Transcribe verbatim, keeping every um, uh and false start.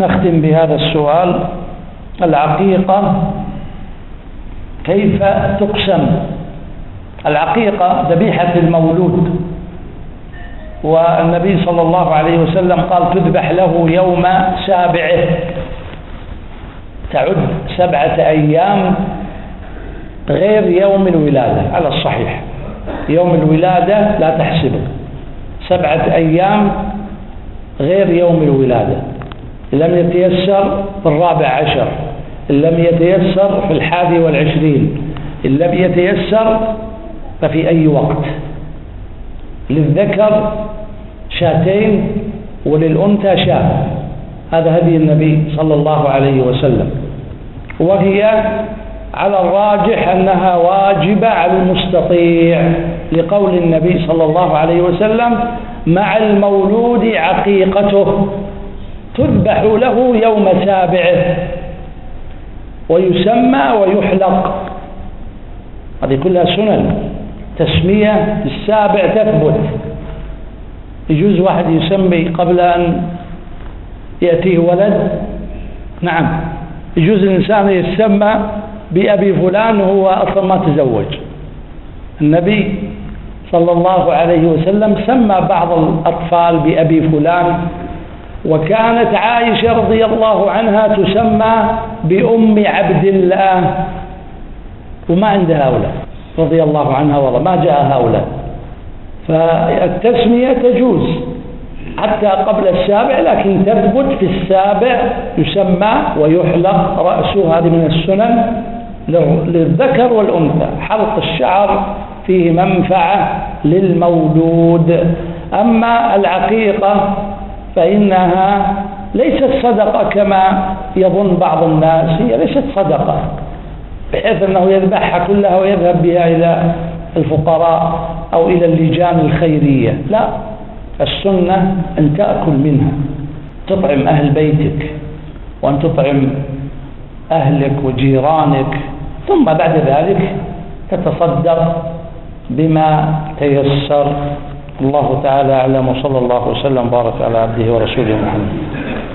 نختم بهذا السؤال: العقيقة كيف تقسم؟ العقيقة ذبيحة المولود، والنبي صلى الله عليه وسلم قال تذبح له يوم سابعه، تعد سبعة أيام غير يوم الولادة على الصحيح. يوم الولادة لا تحسبه، سبعة أيام غير يوم الولادة. إن لم يتيسر في الرابع عشر، إن لم يتيسر في الحادي والعشرين، إن لم يتيسر ففي أي وقت. للذكر شاتين وللأنثى شاة، هذا هدي النبي صلى الله عليه وسلم، وهي على الراجح أنها واجبة على المستطيع، لقول النبي صلى الله عليه وسلم: مع المولود عقيقته تذبح له يوم سابعه ويسمى ويحلق. هذه كلها سنن، تسمية السابع تثبت. يجوز واحد يسمي قبل أن يأتيه ولد؟ نعم، يجوز الإنسان يسمى بأبي فلان وهو أصلا ما تزوج. النبي صلى الله عليه وسلم سمى بعض الأطفال بأبي فلان، وكانت عائشة رضي الله عنها تسمى بأم عبد الله، وما عندها أولاد رضي الله عنها، والله ما جاء هؤلاء. فالتسمية تجوز حتى قبل السابع، لكن تثبت في السابع يسمى ويحلق رأسه. هذه من السنن للذكر والأنثى. حلق الشعر فيه منفعة للمولود. أما العقيقة فإنها ليست صدقة كما يظن بعض الناس، هي ليست صدقة بحيث أنه يذبحها كلها ويذهب بها إلى الفقراء أو إلى اللجان الخيرية، لا. السنة أن تأكل منها، تطعم أهل بيتك، وأن تطعم أهلك وجيرانك، ثم بعد ذلك تتصدق بما تيسر. الله تعالى أعلم، وصلى الله وسلم بارك على عبده ورسوله محمد.